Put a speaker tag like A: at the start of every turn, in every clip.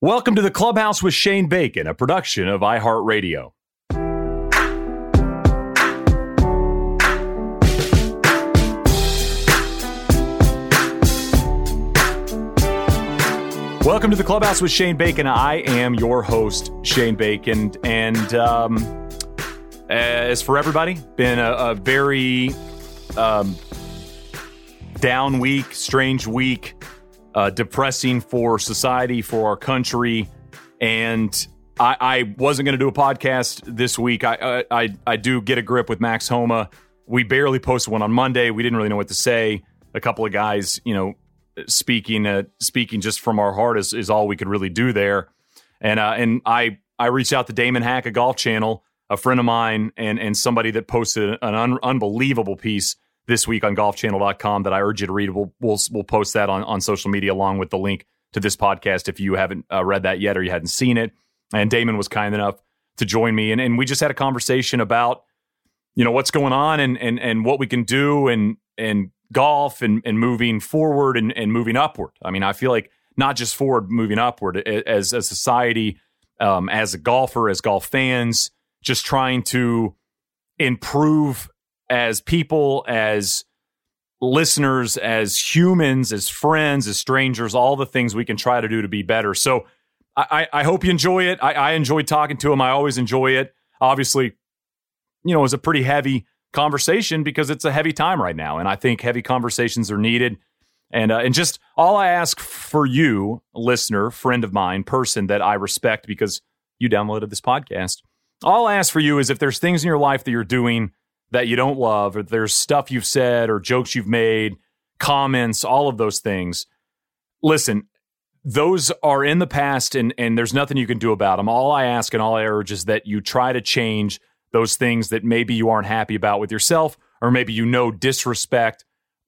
A: Welcome to the Clubhouse with Shane Bacon, a production of iHeartRadio. Welcome to the Clubhouse with Shane Bacon. I am your host, Shane Bacon. And as for everybody, been a very down week, strange week. Depressing for society, for our country, and I wasn't going to do a podcast this week. I do get a grip with Max Homa. We barely posted one on Monday. We didn't really know what to say. A couple of guys, speaking just from our heart is all we could really do there. And I reached out to Damon Hack of Golf Channel, a friend of mine, and somebody that posted an unbelievable piece this week on golfchannel.com that I urge you to read. We'll post that on social media along with the link to this podcast if you haven't read that yet or you hadn't seen it. And Damon was kind enough to join me. And we just had a conversation about, what's going on and what we can do and golf and moving forward and moving upward. I mean, I feel like not just forward, moving upward as a society, as a golfer, as golf fans, just trying to improve as people, as listeners, as humans, as friends, as strangers, all the things we can try to do to be better. So I hope you enjoy it. I enjoyed talking to him. I always enjoy it. Obviously, it was a pretty heavy conversation because it's a heavy time right now. And I think heavy conversations are needed. And just all I ask for you, listener, friend of mine, person that I respect because you downloaded this podcast, all I ask for you is if there's things in your life that you're doing that you don't love, or there's stuff you've said or jokes you've made, comments, all of those things. Listen, those are in the past and there's nothing you can do about them. All I ask and all I urge is that you try to change those things that maybe you aren't happy about with yourself, or maybe disrespect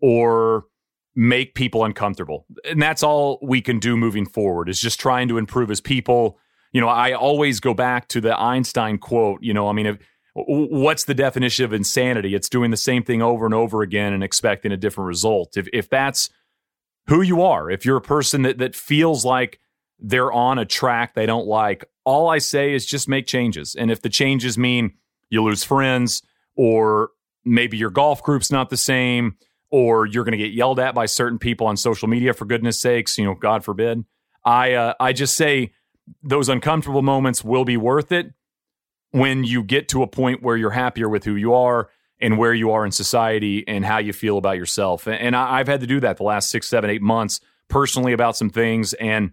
A: or make people uncomfortable. And that's all we can do moving forward is just trying to improve as people. I always go back to the Einstein quote, what's the definition of insanity? It's doing the same thing over and over again and expecting a different result. If that's who you are, if you're a person that feels like they're on a track they don't like, all I say is just make changes. And if the changes mean you lose friends, or maybe your golf group's not the same, or you're going to get yelled at by certain people on social media, for goodness sakes, God forbid, I just say those uncomfortable moments will be worth it when you get to a point where you're happier with who you are and where you are in society and how you feel about yourself. And I've had to do that the last 6, 7, 8 months personally about some things. And,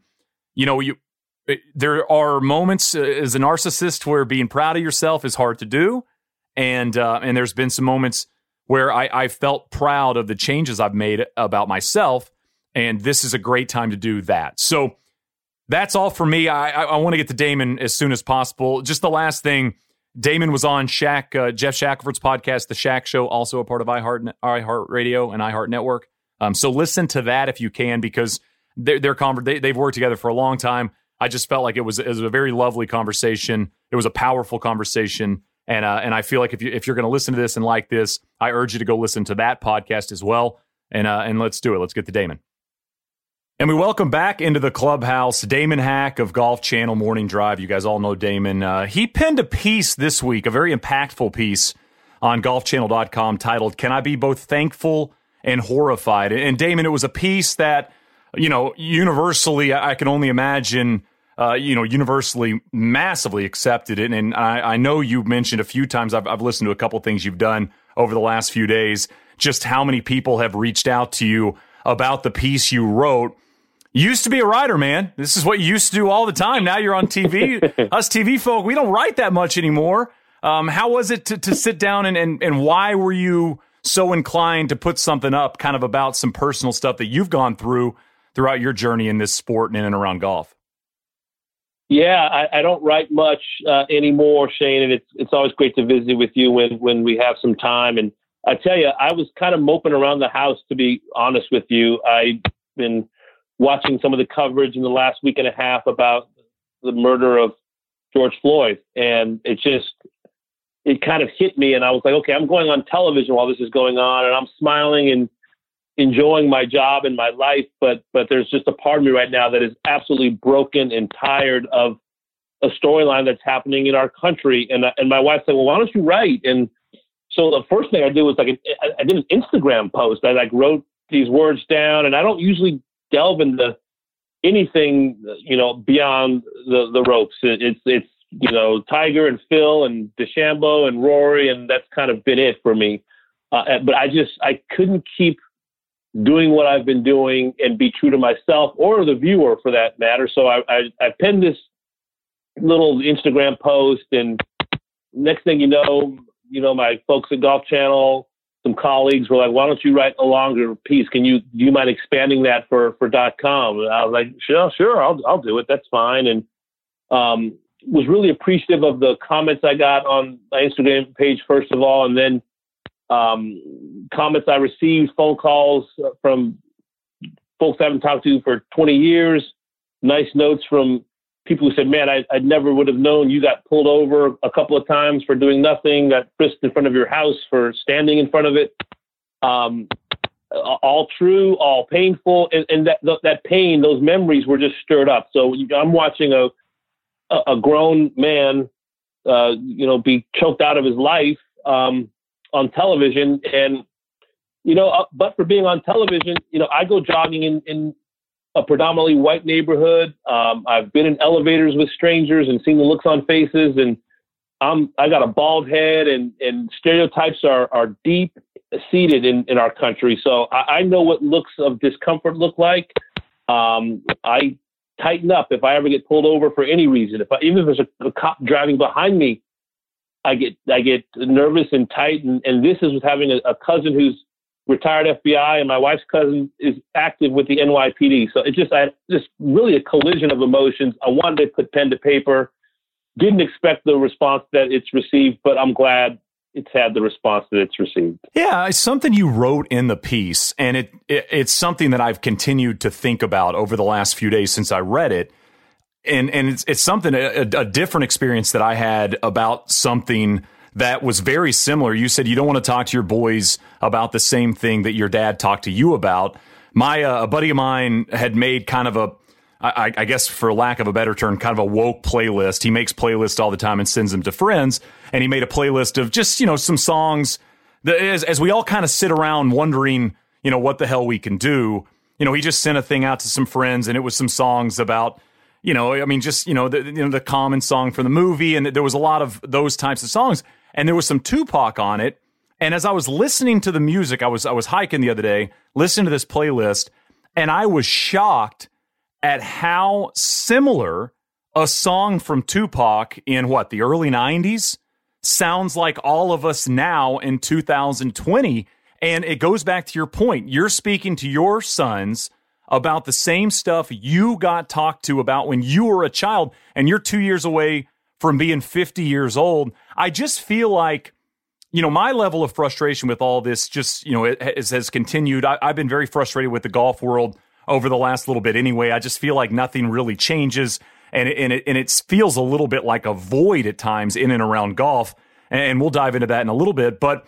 A: there are moments as a narcissist where being proud of yourself is hard to do. And there's been some moments where I felt proud of the changes I've made about myself. And this is a great time to do that. So that's all for me. I want to get to Damon as soon as possible. Just the last thing, Damon was on Jeff Shackelford's podcast, The Shack Show, also a part of iHeartRadio and iHeart Network. So listen to that if you can, because they've worked together for a long time. I just felt like it was a very lovely conversation. It was a powerful conversation, and I feel like if you're going to listen to this and like this, I urge you to go listen to that podcast as well. And let's do it. Let's get to Damon. And we welcome back into the Clubhouse Damon Hack of Golf Channel Morning Drive. You guys all know Damon. He penned a piece this week, a very impactful piece on golfchannel.com titled, "Can I Be Both Thankful and Horrified?" And Damon, it was a piece that, universally, I can only imagine, universally massively accepted. And I know you mentioned a few times, I've listened to a couple things you've done over the last few days, just how many people have reached out to you about the piece you wrote. You used to be a writer, man. This is what you used to do all the time. Now you're on TV. Us TV folk, we don't write that much anymore. How was it to sit down and why were you so inclined to put something up kind of about some personal stuff that you've gone throughout your journey in this sport and in and around golf?
B: Yeah, I don't write much anymore, Shane, and it's always great to visit with you when we have some time. And I tell you, I was kind of moping around the house, to be honest with you. I've been watching some of the coverage in the last week and a half about the murder of George Floyd, and it kind of hit me, and I was like, okay, I'm going on television while this is going on, and I'm smiling and enjoying my job and my life, but there's just a part of me right now that is absolutely broken and tired of a storyline that's happening in our country. And my wife said, well, why don't you write? And so the first thing I did was I did an Instagram post. I wrote these words down, and I don't usually delve into anything, beyond the ropes. It's Tiger and Phil and DeChambeau and Rory, and that's kind of been it for me. But I couldn't keep doing what I've been doing and be true to myself or the viewer for that matter. So I penned this little Instagram post, and next thing you know, my folks at Golf Channel, some colleagues were like, why don't you write a longer piece? Do you mind expanding that for .com? And I was like, sure, I'll do it. That's fine. And was really appreciative of the comments I got on my Instagram page, first of all, and then comments I received, phone calls from folks I haven't talked to for 20 years, nice notes from people who said, man, I never would have known you got pulled over a couple of times for doing nothing, got frisked in front of your house for standing in front of it. All true, all painful. And that pain, those memories were just stirred up. So I'm watching a grown man, be choked out of his life on television. And, but for being on television, I go jogging in a predominantly white neighborhood. I've been in elevators with strangers and seen the looks on faces, and I got a bald head, and stereotypes are deep seated in our country. So I know what looks of discomfort look like. I tighten up if I ever get pulled over for any reason. Even if there's a cop driving behind me, I get nervous and tight. And this is with having a cousin who's retired FBI, and my wife's cousin is active with the NYPD. So it's just really a collision of emotions. I wanted to put pen to paper. Didn't expect the response that it's received, but I'm glad it's had the response that it's received.
A: Yeah, it's something you wrote in the piece, and it's something that I've continued to think about over the last few days since I read it. And it's something, a different experience that I had about something that was very similar. You said you don't want to talk to your boys about the same thing that your dad talked to you about. A buddy of mine had made kind of I guess for lack of a better term, kind of a woke playlist. He makes playlists all the time and sends them to friends. And he made a playlist of just, some songs that as we all kind of sit around wondering, what the hell we can do. He just sent a thing out to some friends, and it was some songs about, the common song from the movie. And there was a lot of those types of songs. And there was some Tupac on it. And as I was listening to the music, I was hiking the other day, listening to this playlist, and I was shocked at how similar a song from Tupac in the early 90s sounds like all of us now in 2020. And it goes back to your point. You're speaking to your sons about the same stuff you got talked to about when you were a child, and you're 2 years away from being 50 years old. I just feel like, my level of frustration with all this just, it has continued. I've been very frustrated with the golf world over the last little bit anyway. I just feel like nothing really changes, and it feels a little bit like a void at times in and around golf. And we'll dive into that in a little bit. But,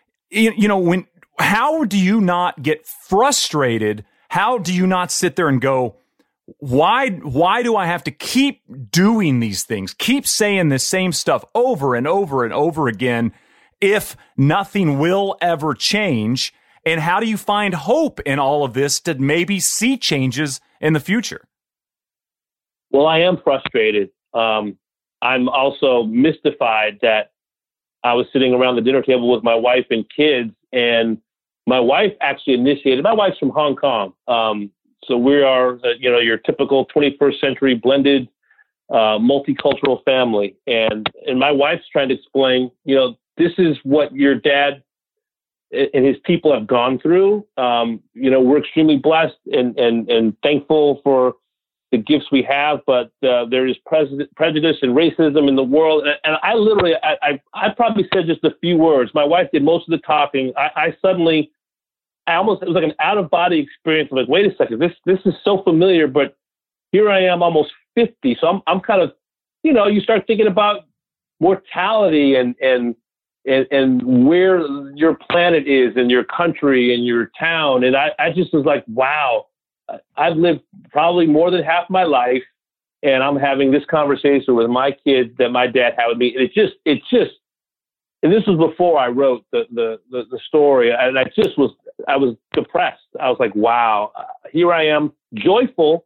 A: how do you not get frustrated? How do you not sit there and go, why do I have to keep doing these things, keep saying the same stuff over and over and over again if nothing will ever change? And how do you find hope in all of this to maybe see changes in the future?
B: Well, I am frustrated. I'm also mystified that I was sitting around the dinner table with my wife and kids, and my wife actually initiated. My wife's from Hong Kong. So we are, your typical 21st century blended, multicultural family. And my wife's trying to explain, this is what your dad and his people have gone through. We're extremely blessed and thankful for the gifts we have, but there is prejudice and racism in the world. And I literally, I probably said just a few words. My wife did most of the talking. It was like an out-of-body experience. I'm like, wait a second, this is so familiar, but here I am almost 50. So I'm kind of, you start thinking about mortality and and where your planet is and your country and your town. And I just was like, wow, I've lived probably more than half my life, and I'm having this conversation with my kids that my dad had with me. And it just, and this was before I wrote the story. And I was depressed. I was like, wow, here I am, joyful,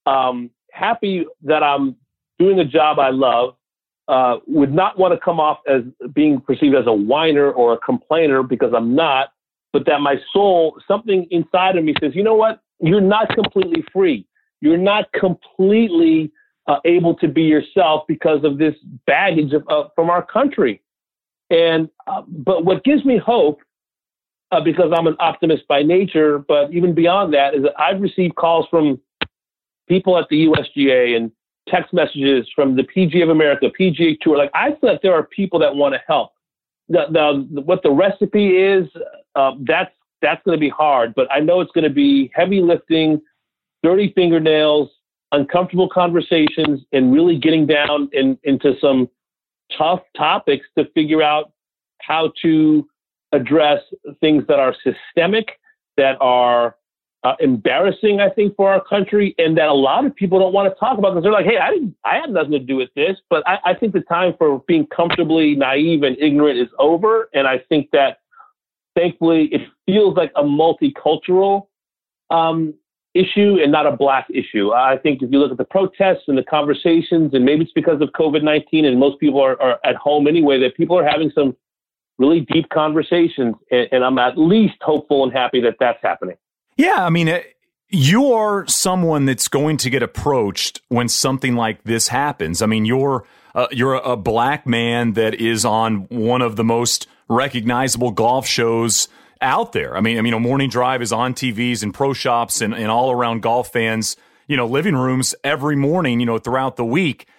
B: happy that I'm doing a job I love. Would not want to come off as being perceived as a whiner or a complainer, because I'm not, but that my soul, something inside of me says, you know what? You're not completely free. You're not completely able to be yourself because of this baggage from our country. And but what gives me hope, because I'm an optimist by nature, but even beyond that, is that I've received calls from people at the USGA and text messages from the PGA of America, PGA Tour. Like, I feel that there are people that want to help. What the recipe is, that's going to be hard, but I know it's going to be heavy lifting, dirty fingernails, uncomfortable conversations, and really getting down into some tough topics to figure out how to address things that are systemic, that are embarrassing, I think, for our country, and that a lot of people don't want to talk about, because they're like, hey, I had nothing to do with this. But I think the time for being comfortably naive and ignorant is over. And I think that, thankfully, it feels like a multicultural issue and not a Black issue. I think if you look at the protests and the conversations, and maybe it's because of COVID-19 and most people are at home anyway, that people are having some really deep conversations. And I'm at least hopeful and happy that that's happening.
A: Yeah, I mean, you are someone that's going to get approached when something like this happens. I mean, you're a Black man that is on one of the most recognizable golf shows out there. I mean, Morning Drive is on TVs and pro shops and all around golf fans, living rooms every morning, throughout the week.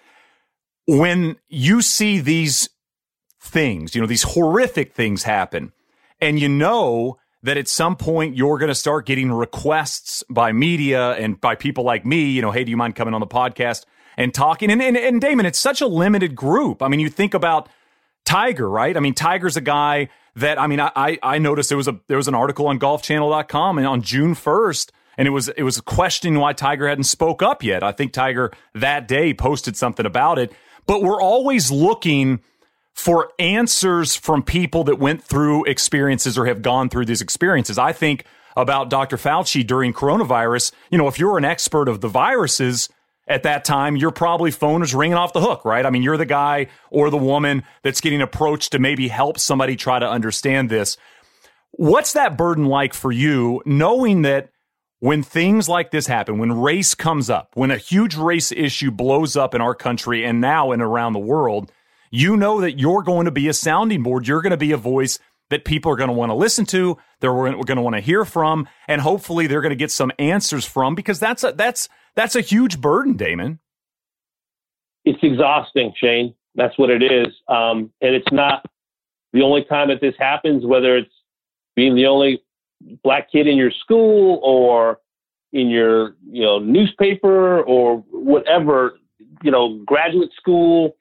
A: When you see these things, these horrific things happen, and that at some point you're going to start getting requests by media and by people like me, hey, do you mind coming on the podcast and talking? And Damon, it's such a limited group. I mean, you think about Tiger, right? I mean, Tiger's a guy that, I noticed there was an article on golfchannel.com and on June 1st, and it was questioning why Tiger hadn't spoke up yet. I think Tiger that day posted something about it, but we're always looking for answers from people that went through experiences or have gone through these experiences. I think about Dr. Fauci during coronavirus. If you're an expert of the viruses at that time, your probably phone is ringing off the hook, right? I mean, you're the guy or the woman that's getting approached to maybe help somebody try to understand this. What's that burden like for you, knowing that when things like this happen, when race comes up, when a huge race issue blows up in our country and now and around the world, that you're going to be a sounding board. You're going to be a voice that people are going to want to listen to, they're going to want to hear from, and hopefully they're going to get some answers from, because that's a huge burden, Damon.
B: It's exhausting, Shane. That's what it is. And it's not the only time that this happens, whether it's being the only Black kid in your school or in your, newspaper or whatever, graduate school.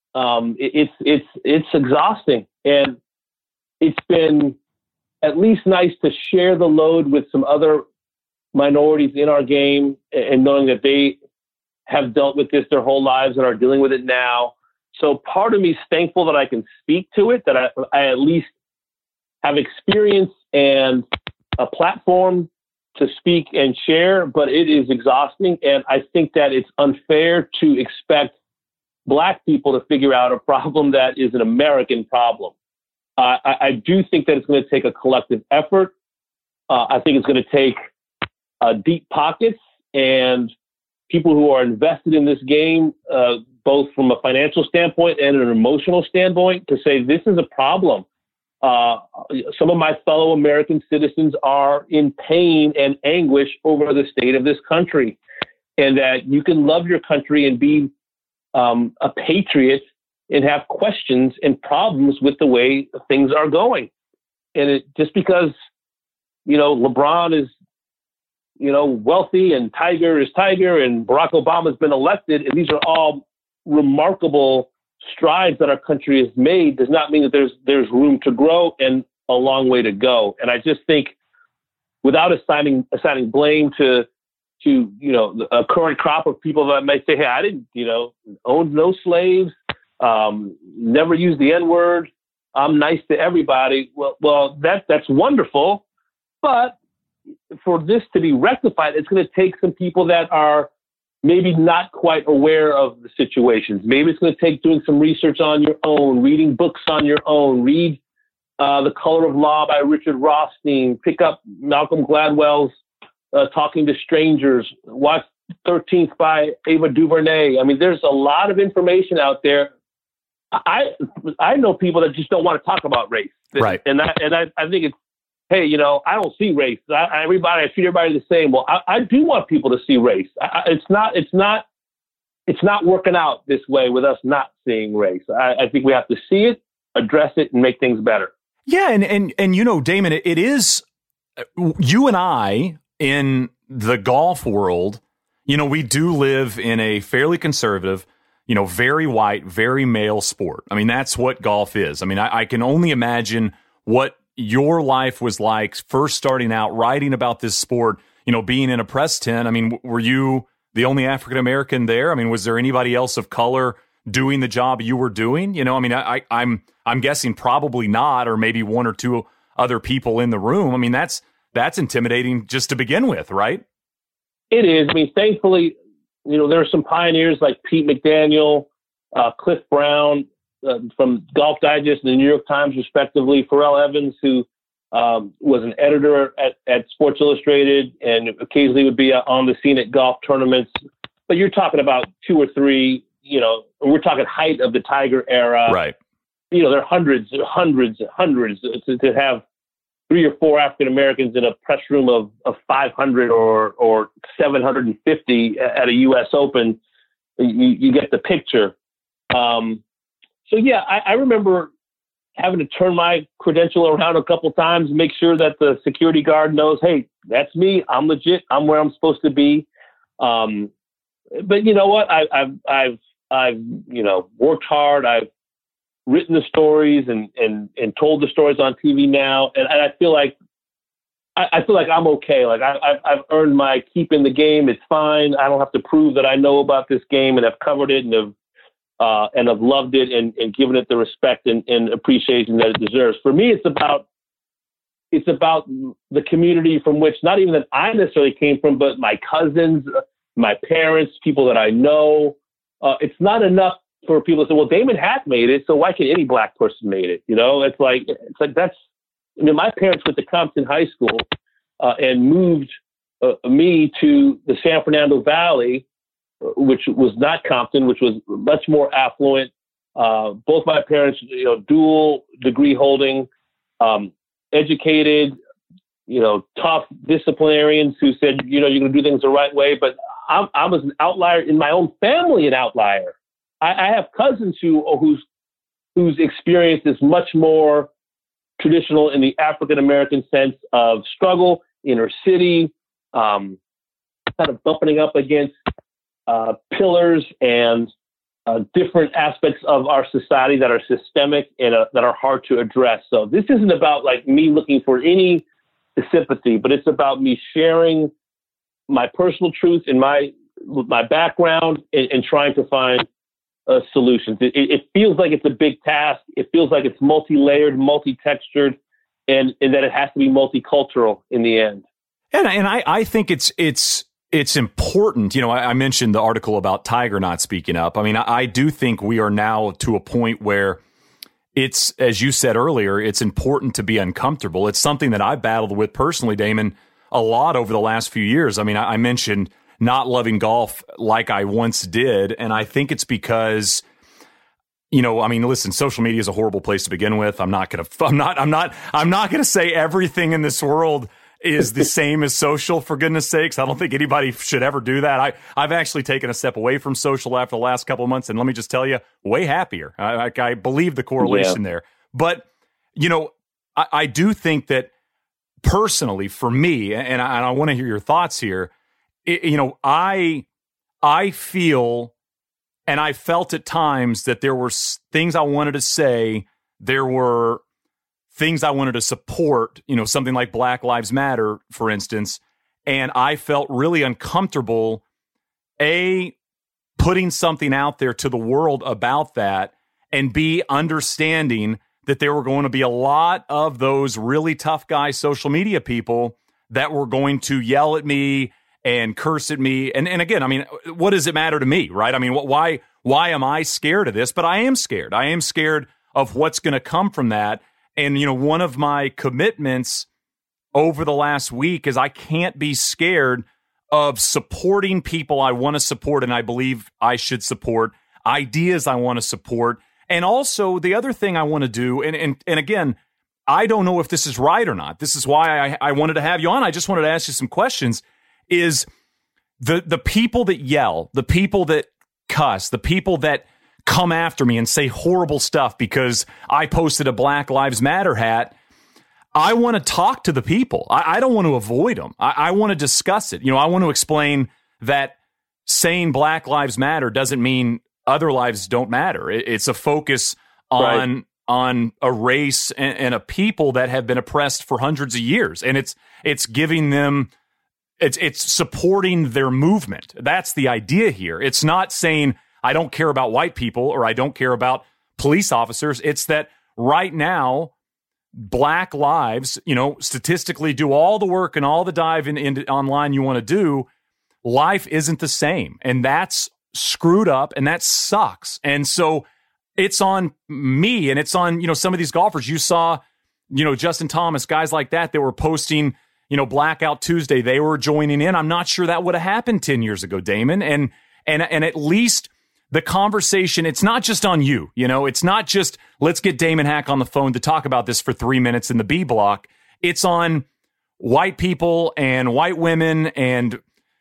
B: It's exhausting, and it's been at least nice to share the load with some other minorities in our game, and knowing that they have dealt with this their whole lives and are dealing with it now. So part of me is thankful that I can speak to it, that I at least have experience and a platform to speak and share, but it is exhausting. And I think that it's unfair to expect Black people to figure out a problem that is an American problem. I do think that it's going to take a collective effort. I think it's going to take deep pockets and people who are invested in this game, both from a financial standpoint and an emotional standpoint, to say this is a problem. Some of my fellow American citizens are in pain and anguish over the state of this country, and that you can love your country and be a patriot and have questions and problems with the way things are going. And just because, LeBron is, wealthy and Tiger is Tiger and Barack Obama has been elected, and these are all remarkable strides that our country has made does not mean that there's room to grow and a long way to go. And I just think, without assigning blame to a current crop of people that might say, hey, I didn't own no slaves, never used the N-word, I'm nice to everybody. Well, that's wonderful, but for this to be rectified, it's going to take some people that are maybe not quite aware of the situations. Maybe it's going to take doing some research on your own, reading books on your own, read The Color of Law by Richard Rothstein, pick up Malcolm Gladwell's Talking to Strangers, watch 13th by Ava DuVernay. I mean, there's a lot of information out there. I know people that just don't want to talk about race.
A: Right.
B: And I think it's, hey, I don't see race. I treat everybody the same. Well, I do want people to see race. It's not working out this way with us not seeing race. I think we have to see it, address it, and make things better.
A: Yeah, and Damon, it is you and I in the golf world. We do live in a fairly conservative, very white, very male sport. I mean, that's what golf is. I mean, I can only imagine what your life was like first starting out writing about this sport, being in a press tent. I mean, were you the only African American there? I mean, was there anybody else of color doing the job you were doing? I mean, I'm guessing probably not, or maybe one or two other people in the room. I mean, that's intimidating just to begin with, right?
B: It is. I mean, thankfully, there are some pioneers like Pete McDaniel, Cliff Brown, from Golf Digest and the New York Times, respectively, Pharrell Evans, who was an editor at Sports Illustrated and occasionally would be on the scene at golf tournaments. But you're talking about two or three, we're talking height of the Tiger era.
A: Right.
B: There are hundreds to have 3 or 4 African Americans in a press room of 500 or 750 at a U.S. Open. You get the picture. So, yeah, I remember having to turn my credential around a couple times, make sure that the security guard knows, hey, that's me. I'm legit. I'm where I'm supposed to be. But you know what? I've worked hard. I've written the stories and told the stories on TV now, and I feel like I'm okay. Like I've earned my keep in the game. It's fine. I don't have to prove that I know about this game, and I've covered it and have loved it and given it the respect and appreciation that it deserves. For me, it's about the community from which not even that I necessarily came from, but my cousins, my parents, people that I know. It's not enough for people to say, well, Damon Hack made it, so why can any black person make it? It's like that's. I mean, my parents went to Compton High School and moved me to the San Fernando Valley, which was not Compton, which was much more affluent. Both my parents, dual degree holding, educated, tough disciplinarians who said, you're going to do things the right way. But I was an outlier in my own family, an outlier. I have cousins whose experience is much more traditional in the African American sense of struggle, inner city, kind of bumping up against pillars and different aspects of our society that are systemic and that are hard to address. So this isn't about like me looking for any sympathy, but it's about me sharing my personal truth and my background and trying to find solutions. It feels like it's a big task. It feels like it's multi-layered, multi-textured, and that it has to be multicultural in the end.
A: And I think it's important. I mentioned the article about Tiger not speaking up. I mean, I do think we are now to a point where it's, as you said earlier, it's important to be uncomfortable. It's something that I battled with personally, Damon, a lot over the last few years. I mean, I mentioned not loving golf like I once did. And I think it's because, listen, social media is a horrible place to begin with. I'm not going to say everything in this world is the same as social, for goodness sakes. I don't think anybody should ever do that. I've actually taken a step away from social after the last couple of months. And let me just tell you, way happier. I believe the correlation there. But, I do think that personally for me, and I want to hear your thoughts here, I feel And I felt at times that there were things I wanted to say. There were things I wanted to support, something like Black Lives Matter, for instance. And I felt really uncomfortable, putting something out there to the world about that, and B, understanding that there were going to be a lot of those really tough guy social media people that were going to yell at me and curse at me. And again, I mean, what does it matter to me, right? I mean, why am I scared of this? But I am scared. I am scared of what's going to come from that. And, one of my commitments over the last week is I can't be scared of supporting people I want to support and I believe I should support, ideas I want to support. And also the other thing I want to do, and again, I don't know if this is right or not. This is why I wanted to have you on. I just wanted to ask you some questions. Is the people that yell, the people that cuss, the people that come after me and say horrible stuff because I posted a Black Lives Matter hat, I want to talk to the people. I don't want to avoid them. I want to discuss it. I want to explain that saying Black Lives Matter doesn't mean other lives don't matter. It's a focus on a race and a people that have been oppressed for hundreds of years. And it's giving them, it's supporting their movement. That's the idea here. It's not saying I don't care about white people or I don't care about police officers. It's that right now, Black lives, statistically do all the work and all the dive in online you want to do. Life isn't the same. And that's screwed up and that sucks. And so it's on me and it's on, some of these golfers. You saw, Justin Thomas, guys like that were posting, Blackout Tuesday. They were joining in. I'm not sure that would have happened 10 years ago, Damon. And at least the conversation, it's not just on you, it's not just let's get Damon Hack on the phone to talk about this for 3 minutes in the B block. It's on white people and white women and,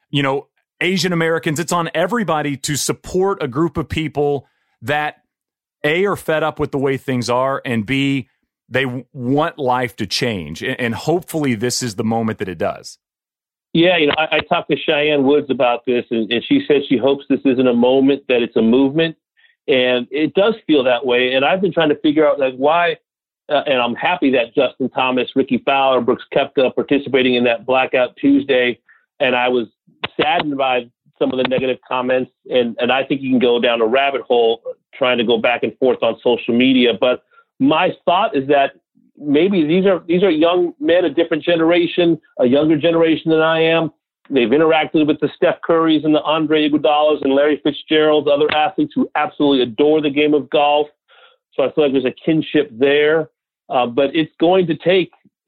A: Asian Americans. It's on everybody to support a group of people that A, are fed up with the way things are, and B, they want life to change. And hopefully this is the moment that it does.
B: Yeah, I talked to Cheyenne Woods about this, and she said she hopes this isn't a moment, that it's a movement. And it does feel that way. And I've been trying to figure out why, and I'm happy that Justin Thomas, Ricky Fowler, Brooks Koepka participating in that Blackout Tuesday. And I was saddened by some of the negative comments. And I think you can go down a rabbit hole trying to go back and forth on social media. But my thought is that maybe these are young men, a different generation, a younger generation than I am. They've interacted with the Steph Currys and the Andre Iguodalas and Larry Fitzgerald, other athletes who absolutely adore the game of golf. So I feel like there's a kinship there. But it's going to take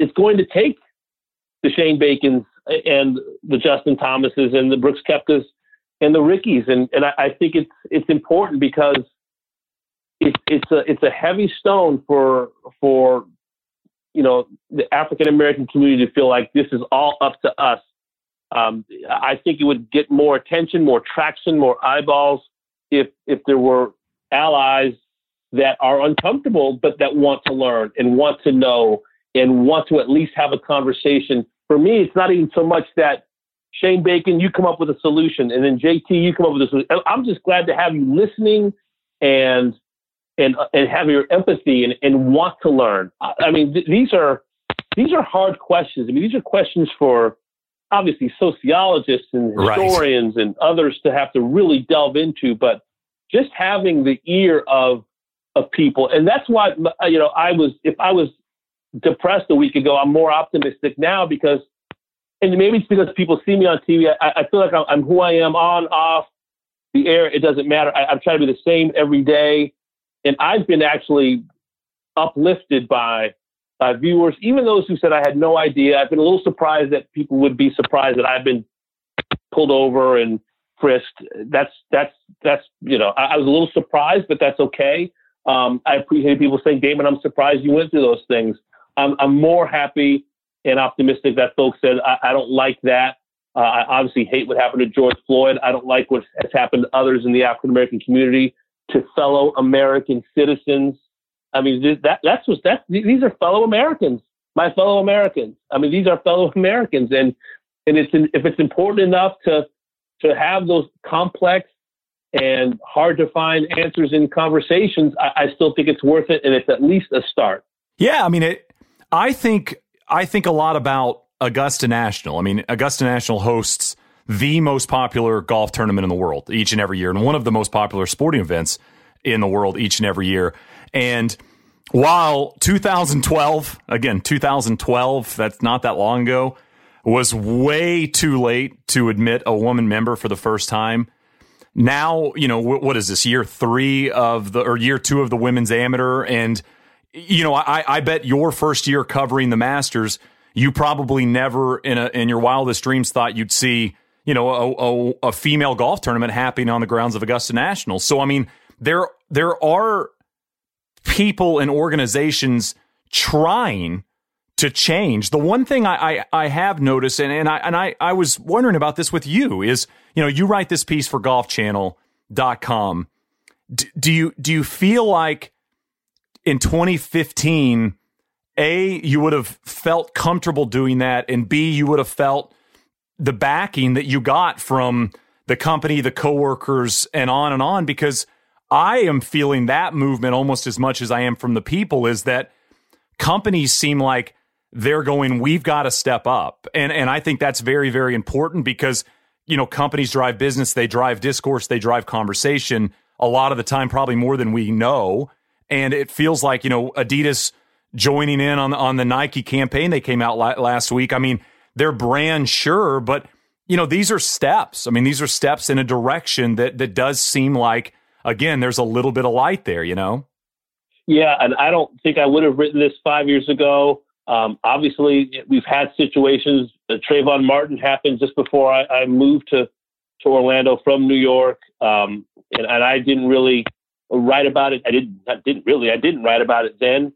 B: the Shane Bacons and the Justin Thomases and the Brooks Koepkas and the Rickies. And I think it's important because it's a heavy stone for the African American community to feel like this is all up to us. I think it would get more attention, more traction, more eyeballs if there were allies that are uncomfortable, but that want to learn and want to know and want to at least have a conversation. For me, it's not even so much that Shane Bacon, you come up with a solution, and then JT, you come up with a solution. I'm just glad to have you listening and have your empathy and want to learn. I mean, these are hard questions. I mean, these are questions for obviously sociologists and historians and others to have to really delve into, but just having the ear of people. And that's why, if I was depressed a week ago, I'm more optimistic now because, and maybe it's because people see me on TV. I feel like I'm who I am on, off the air. It doesn't matter. I'm trying to be the same every day. And I've been actually uplifted by viewers, even those who said I had no idea. I've been a little surprised that people would be surprised that I've been pulled over and frisked. I was a little surprised, but that's okay. I appreciate people saying, Damon, I'm surprised you went through those things. I'm more happy and optimistic that folks said, I don't like that. I obviously hate what happened to George Floyd. I don't like what has happened to others in the African-American community, to fellow American citizens. I mean, these are fellow Americans, my fellow Americans. I mean, these are fellow Americans. And if it's important enough to have those complex and hard to find answers in conversations, I still think it's worth it, and it's at least a start.
A: Yeah, I mean, I think a lot about Augusta National. I mean, Augusta National hosts the most popular golf tournament in the world each and every year, and one of the most popular sporting events in the world each and every year. And while 2012, that's not that long ago, was way too late to admit a woman member for the first time. Now, what is this, year 2 of the women's amateur? And, I bet your first year covering the Masters, you probably never in your wildest dreams thought you'd see, a female golf tournament happening on the grounds of Augusta National. So, I mean, there are people and organizations trying to change. The one thing I have noticed, and I was wondering about this with you, is, you write this piece for golfchannel.com. Do you feel like in 2015, A, you would have felt comfortable doing that, and B, you would have felt the backing that you got from the company, the coworkers, and on, because I am feeling that movement almost as much as I am from the people, is that companies seem like they're going, we've got to step up. And I think that's very, very important because, companies drive business, they drive discourse, they drive conversation a lot of the time, probably more than we know. And it feels like, Adidas joining in on the Nike campaign they came out last week. I mean, their brand, sure, but, these are steps. I mean, these are steps in a direction that does seem like, again, there's a little bit of light there,
B: Yeah, and I don't think I would have written this 5 years ago. Obviously, we've had situations. Trayvon Martin happened just before I moved to Orlando from New York, and I didn't really write about it. I didn't write about it then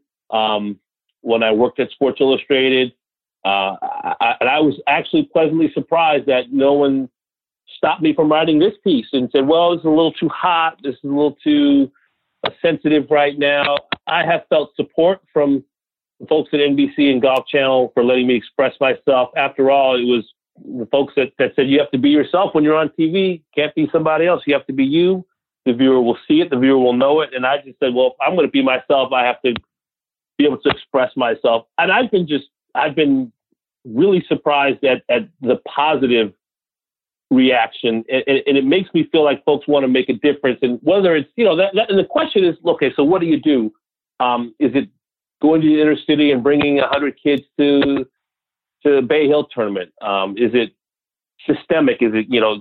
B: when I worked at Sports Illustrated. And I was actually pleasantly surprised that no one stopped me from writing this piece and said, well, this is a little too hot. This is a little too sensitive right now. I have felt support from the folks at NBC and Golf Channel for letting me express myself. After all, it was the folks that said you have to be yourself when you're on TV. Can't be somebody else. You have to be you. The viewer will see it. The viewer will know it. And I just said, well, if I'm going to be myself, I have to be able to express myself. And I've been really surprised at the positive reaction. And it makes me feel like folks want to make a difference. And whether it's, and the question is, okay, so what do you do? Is it going to the inner city and bringing 100 kids to the Bay Hill tournament? Is it systemic? Is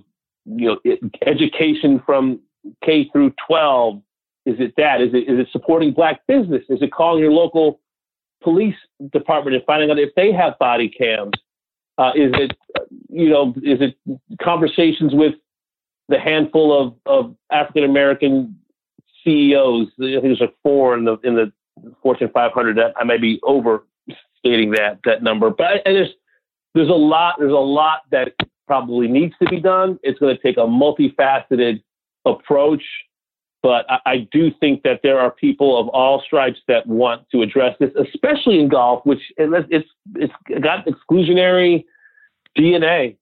B: it, education from K through 12? Is it that? Is it supporting Black business? Is it calling your local police department and finding out if they have body cams? Is it conversations with the handful of African American CEOs? I think there's like 4 in the Fortune 500. That I may be overstating that number, but there's a lot that probably needs to be done. It's going to take a multifaceted approach, but I do think that there are people of all stripes that want to address this, especially in golf, which it's got exclusionary DNA.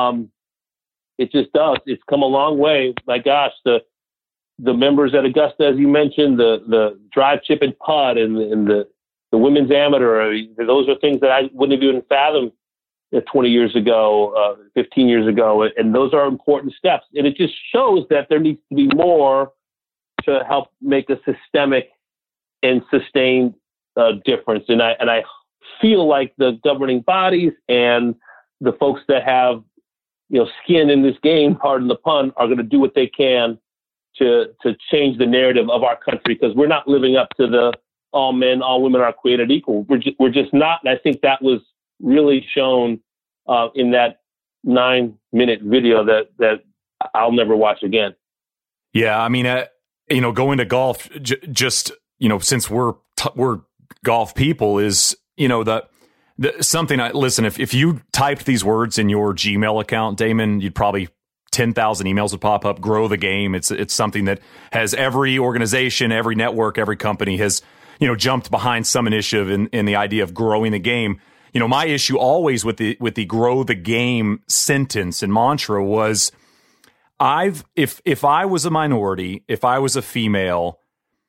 B: It just does. It's come a long way. My gosh, the members at Augusta, as you mentioned, the drive, chip, and putt, and the women's amateur. Those are things that I wouldn't have even fathomed 20 years ago, 15 years ago, and those are important steps. And it just shows that there needs to be more to help make a systemic and sustained difference. And I feel like the governing bodies and the folks that have skin in this game, pardon the pun, are going to do what they can to change the narrative of our country, because we're not living up to the all men, all women are created equal. We're just not. And I think that was really shown in that 9-minute video that I'll never watch again.
A: Yeah, I mean, going to golf, just since we're golf people, is something. Listen, if you typed these words in your Gmail account, Damon, you'd probably 10,000 emails would pop up. Grow the game. It's something that has every organization, every network, every company has jumped behind some initiative in the idea of growing the game. My issue always with the grow the game sentence and mantra was, if I was a minority, if I was a female,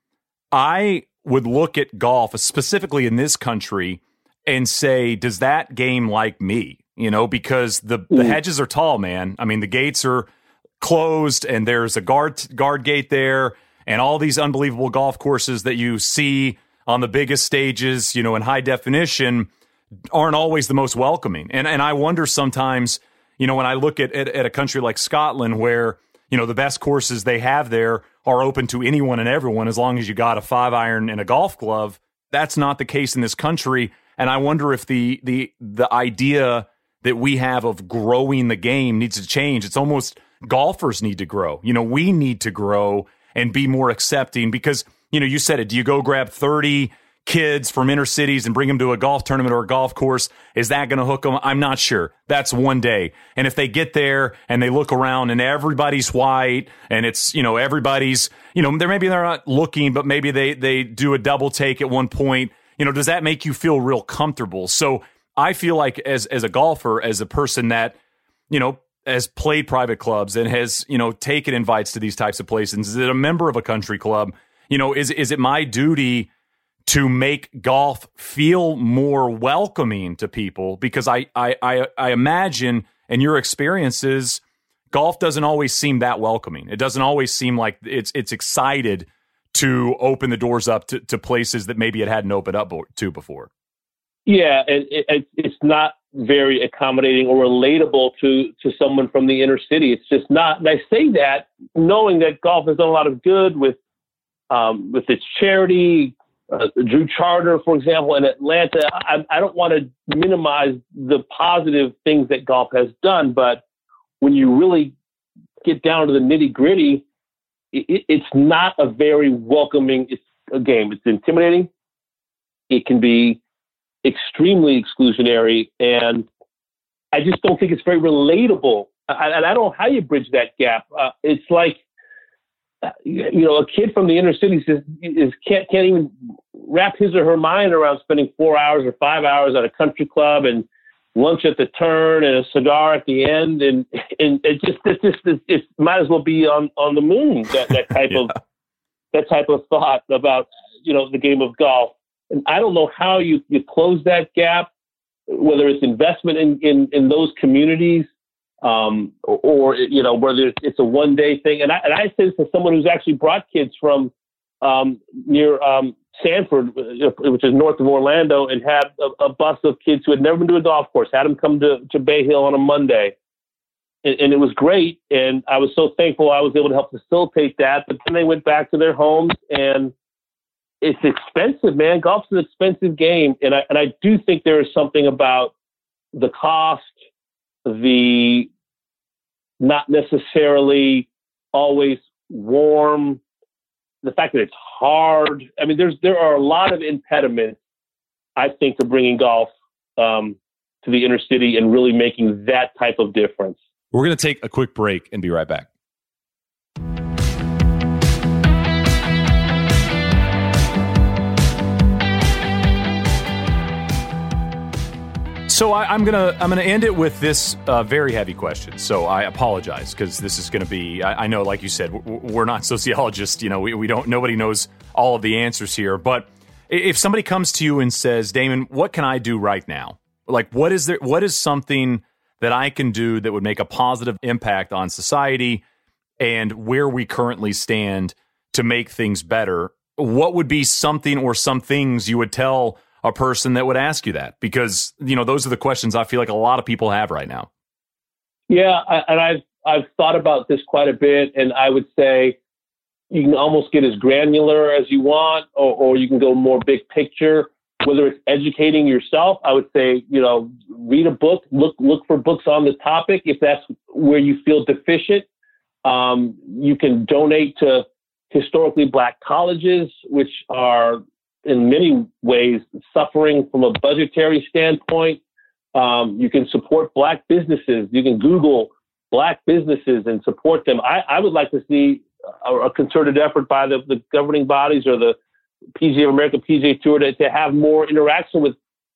A: I would look at golf, specifically in this country, and say, does that game like me? You know, because the hedges are tall, man. I mean, the gates are closed, and there's a guard gate there, and all these unbelievable golf courses that you see on the biggest stages, you know, in high definition, aren't always the most welcoming. And I wonder sometimes, you know, when I look at a country like Scotland, where, you know, the best courses they have there are open to anyone and everyone as long as you got a 5-iron and a golf glove. That's not the case in this country. And I wonder if the idea that we have of growing the game needs to change. It's almost golfers need to grow. You know, we need to grow and be more accepting because, you know, you said it. Do you go grab 30 kids from inner cities and bring them to a golf tournament or a golf course? Is that going to hook them? I'm not sure. That's one day. And if they get there and they look around and everybody's white and it's, you know, everybody's, you know, they're not looking, but maybe they do a double take at one point. You know, does that make you feel real comfortable? So I feel like as a golfer, as a person that, you know, has played private clubs and has, you know, taken invites to these types of places, is it a member of a country club? You know, is it my duty to make golf feel more welcoming to people? Because I imagine in your experiences, golf doesn't always seem that welcoming. It doesn't always seem like it's excited to open the doors up to places that maybe it hadn't opened up to before.
B: Yeah, and it's not very accommodating or relatable to someone from the inner city. It's just not. And I say that knowing that golf has done a lot of good with its charity. Drew Charter, for example, in Atlanta. I don't want to minimize the positive things that golf has done, but when you really get down to the nitty gritty, it's not a very welcoming game. It's intimidating. It can be extremely exclusionary, and I just don't think it's very relatable. And I don't know how you bridge that gap. It's like, you know, a kid from the inner cities can't even wrap his or her mind around spending 4 hours or 5 hours at a country club and lunch at the turn and a cigar at the end, and it might as well be on the moon. That type of that type of thought about, you know, the game of golf. And I don't know how you close that gap, whether it's investment in those communities. Or you know, whether it's a one-day thing, and I say this as someone who's actually brought kids from near Sanford, which is north of Orlando, and had a bus of kids who had never been to a golf course, had them come to Bay Hill on a Monday, and it was great, and I was so thankful I was able to help facilitate that. But then they went back to their homes, and it's expensive, man. Golf's an expensive game, and I do think there is something about the cost. The not necessarily always warm, the fact that it's hard. I mean, there are a lot of impediments, I think, to bringing golf to the inner city and really making that type of difference.
A: We're going to take a quick break and be right back. So I'm gonna end it with this very heavy question. So I apologize because this is going to be. I know, like you said, we're not sociologists. You know, we don't. Nobody knows all of the answers here. But if somebody comes to you and says, "Damon, what can I do right now? Like, what is there? What is something that I can do that would make a positive impact on society and where we currently stand to make things better?" What would be something or some things you would tell a person that would ask you that? Because, you know, those are the questions I feel like a lot of people have right now.
B: Yeah, and I've thought about this quite a bit, and I would say you can almost get as granular as you want, or you can go more big picture. Whether it's educating yourself, I would say, you know, read a book, look for books on the topic if that's where you feel deficient. You can donate to historically Black colleges, which are in many ways suffering from a budgetary standpoint. You can support Black businesses. You can Google Black businesses and support them. I would like to see a concerted effort by the governing bodies or the PGA of America, PGA Tour to have more interaction with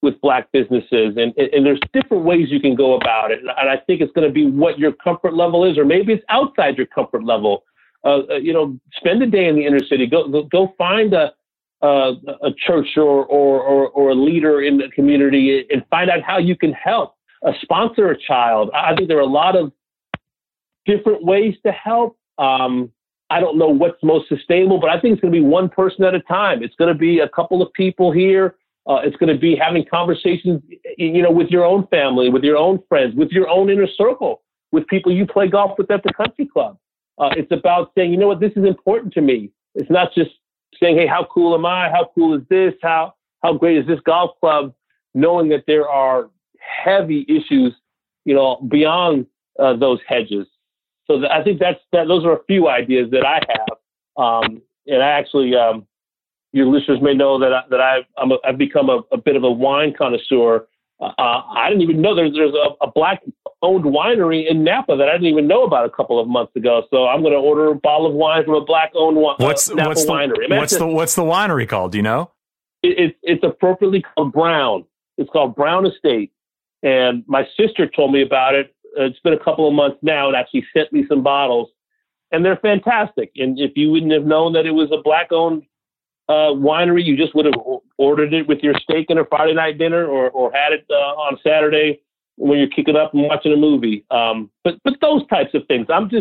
B: with Black businesses. And there's different ways you can go about it. And I think it's going to be what your comfort level is, or maybe it's outside your comfort level. Spend a day in the inner city. Go find a church or a leader in the community and find out how you can help. Sponsor a child. I think there are a lot of different ways to help. I don't know what's most sustainable, but I think it's going to be one person at a time. It's going to be a couple of people here. It's going to be having conversations, with your own family, with your own friends, with your own inner circle, with people you play golf with at the country club. It's about saying, you know what, this is important to me. It's not just saying, hey, how cool am I? How cool is this? How great is this golf club? Knowing that there are heavy issues, beyond those hedges. So I think those are a few ideas that I have. And I actually, your listeners may know that I've become a bit of a wine connoisseur. I didn't even know there's a Black-owned winery in Napa that I didn't even know about a couple of months ago. So I'm going to order a bottle of wine from a Black-owned Napa winery.
A: What's the winery called? Do you know?
B: It's appropriately called Brown. It's called Brown Estate. And my sister told me about it. It's been a couple of months now, and actually sent me some bottles, and they're fantastic. And if you wouldn't have known that it was a Black-owned winery, you just would have ordered it with your steak and a Friday night dinner, or had it on Saturday when you're kicking up and watching a movie. But those types of things, I'm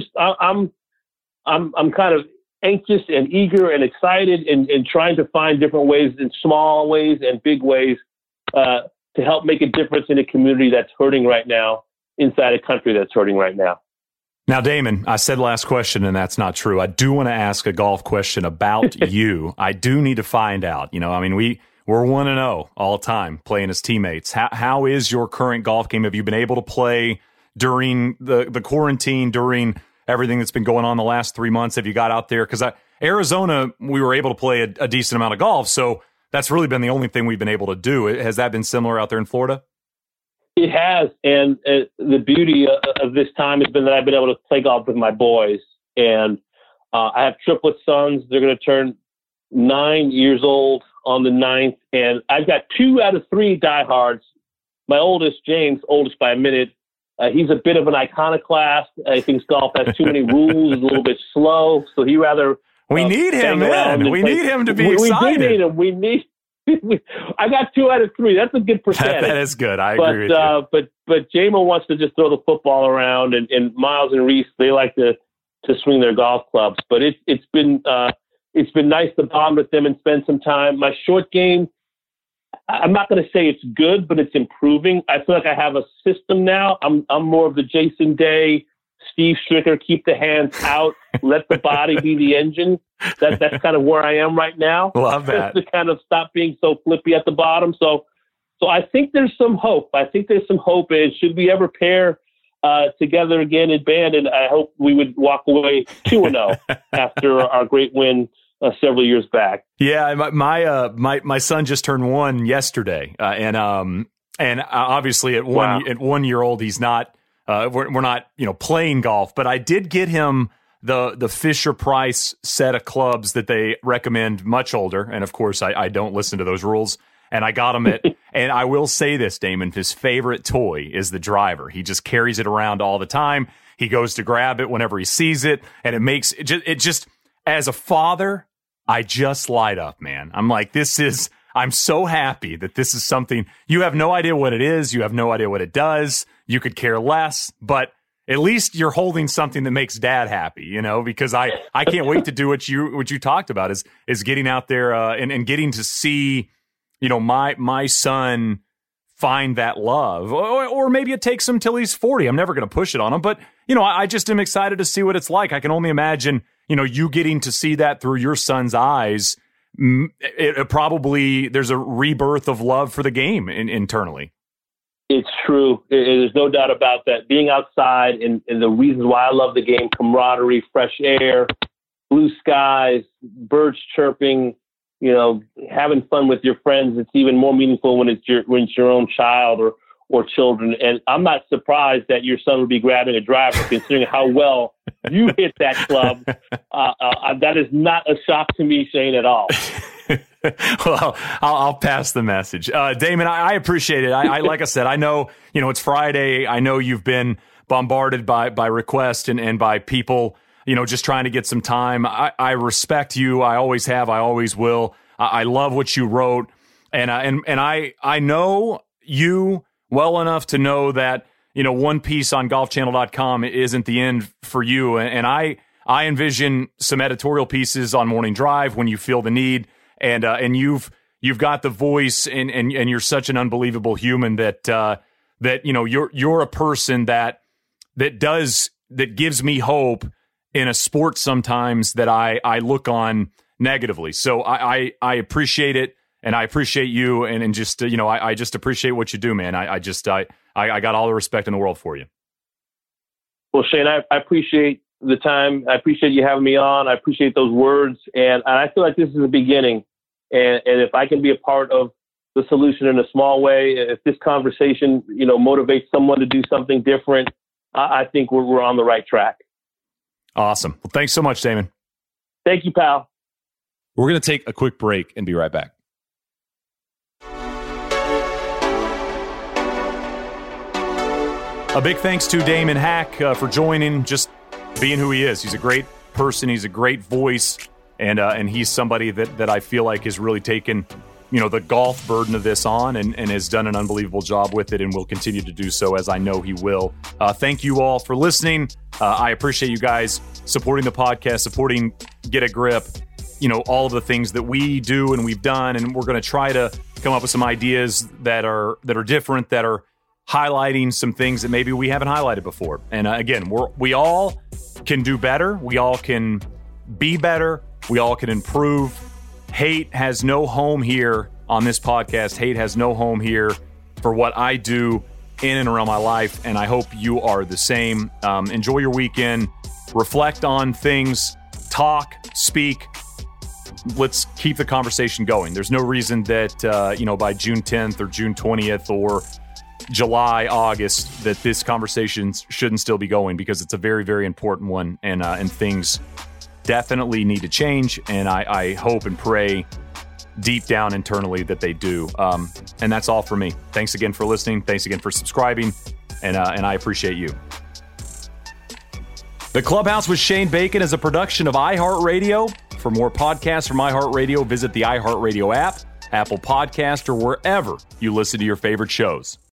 B: kind of anxious and eager and excited and trying to find different ways, in small ways and big ways, to help make a difference in a community that's hurting right now, inside a country that's hurting right now.
A: Now, Damon, I said last question, and that's not true. I do want to ask a golf question about you. I do need to find out. We're 1-0 all time playing as teammates. How is your current golf game? Have you been able to play during the quarantine, during everything that's been going on the last 3 months? Have you got out there? Because Arizona, we were able to play a decent amount of golf, so that's really been the only thing we've been able to do. Has that been similar out there in Florida?
B: It has, and the beauty of this time has been that I've been able to play golf with my boys. And I have triplet sons. They're going to turn 9 years old on the 9th, and I've got 2 out of 3 diehards. My oldest, James, oldest by a minute, he's a bit of an iconoclast. He thinks golf has too many rules, is a little bit slow, so he rather...
A: We need him, man. We need him to be excited.
B: We need him. We need... I got 2 out of 3. That's a good percentage.
A: That is good. I agree with you.
B: But J-Mo wants to just throw the football around, and Miles and Reese, they like to swing their golf clubs. But it's been nice to bond with them and spend some time. My short game, I'm not going to say it's good, but it's improving. I feel like I have a system now. I'm more of the Jason Day, Steve Stricker, keep the hands out, let the body be the engine. That's kind of where I am right now.
A: Love that.
B: Just to kind of stop being so flippy at the bottom. So I think there's some hope. And should we ever pair together again in band, and I hope we would walk away 2-0 after our great win several years back.
A: Yeah, my son just turned 1 yesterday, and obviously at 1 year old he's not. We're not playing golf, but I did get him the Fisher Price set of clubs that they recommend much older, and of course I don't listen to those rules. And I got him and I will say this, Damon, his favorite toy is the driver. He just carries it around all the time. He goes to grab it whenever he sees it, and it just as a father, I just light up, man. I'm like, I'm so happy that this is something. You have no idea what it is. You have no idea what it does. You could care less, but at least you're holding something that makes dad happy, because I can't wait to do what you talked about is getting out there and getting to see, my son find that love, or maybe it takes him till he's 40. I'm never going to push it on him, but I just am excited to see what it's like. I can only imagine, you getting to see that through your son's eyes. It probably there's a rebirth of love for the game internally.
B: It's true. There's no doubt about that. Being outside and the reasons why I love the game: camaraderie, fresh air, blue skies, birds chirping. Having fun with your friends. It's even more meaningful when it's your own child or children. And I'm not surprised that your son would be grabbing a driver, considering how well you hit that club. That is not a shock to me, Shane, at all.
A: Well, I'll pass the message. Damon, I appreciate it. I like I said, I know, it's Friday. I know you've been bombarded by requests and by people, just trying to get some time. I respect you. I always have. I always will. I love what you wrote. And I know you well enough to know that, one piece on golfchannel.com isn't the end for you. And I envision some editorial pieces on Morning Drive when you feel the need. And you've got the voice and you're such an unbelievable human that you're a person that gives me hope in a sport sometimes that I look on negatively. So I appreciate it, and I appreciate you, and just I just appreciate what you do, man. I got all the respect in the world for you.
B: Well, Shane, I appreciate the time. I appreciate you having me on. I appreciate those words, and I feel like this is the beginning. And if I can be a part of the solution in a small way, if this conversation, motivates someone to do something different, I think we're on the right track.
A: Awesome. Well, thanks so much, Damon.
B: Thank you, pal.
A: We're going to take a quick break and be right back. A big thanks to Damon Hack for joining, just being who he is. He's a great person. He's a great voice. And he's somebody that I feel like has really taken, the golf burden of this on and has done an unbelievable job with it and will continue to do so, as I know he will. Thank you all for listening. I appreciate you guys supporting the podcast, supporting Get a Grip, all of the things that we do and we've done. And we're going to try to come up with some ideas that are different, that are highlighting some things that maybe we haven't highlighted before. And again, we all can do better. We all can be better. We all can improve. Hate has no home here on this podcast. Hate has no home here for what I do in and around my life, and I hope you are the same. Enjoy your weekend. Reflect on things. Talk. Speak. Let's keep the conversation going. There's no reason that, by June 10th or June 20th or July, August, that this conversation shouldn't still be going, because it's a very, very important one, and things definitely need to change, and I hope and pray deep down internally that they do. And that's all for me. Thanks again for listening. Thanks again for subscribing, and I appreciate you. The Clubhouse with Shane Bacon is a production of iHeartRadio. For more podcasts from iHeartRadio, visit the iHeartRadio app, Apple Podcast, or wherever you listen to your favorite shows.